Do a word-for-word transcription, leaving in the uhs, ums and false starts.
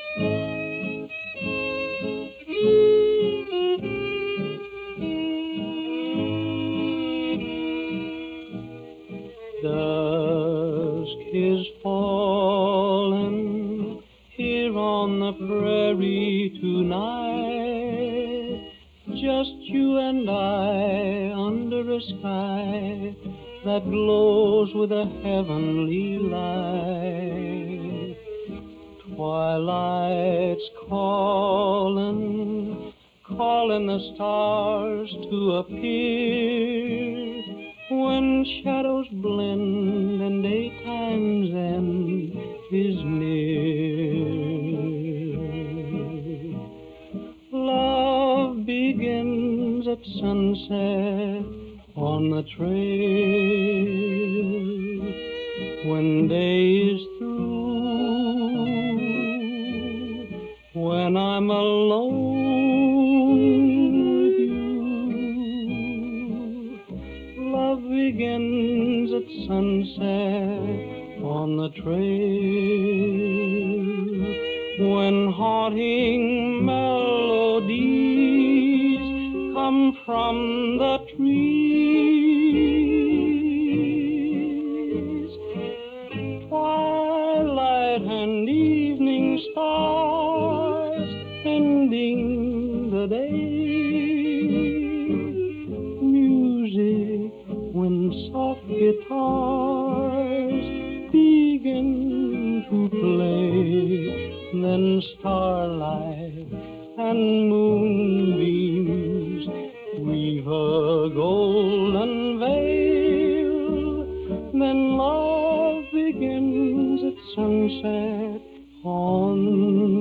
Dusk is fallen here on the prairie tonight, just you and I under a sky that glows with a heavenly light. Twilight's calling, calling the stars to appear. When shadows blend and daytime's end is near, love begins at sunset on the trail. When day is through, when I'm alone with you, love begins at sunset on the trail. When haunting melodies come from the trees, twilight and evening stars ending the day, music when soft guitars begin to play, then starlight and moonbeams weave a golden veil, then love begins at sunset on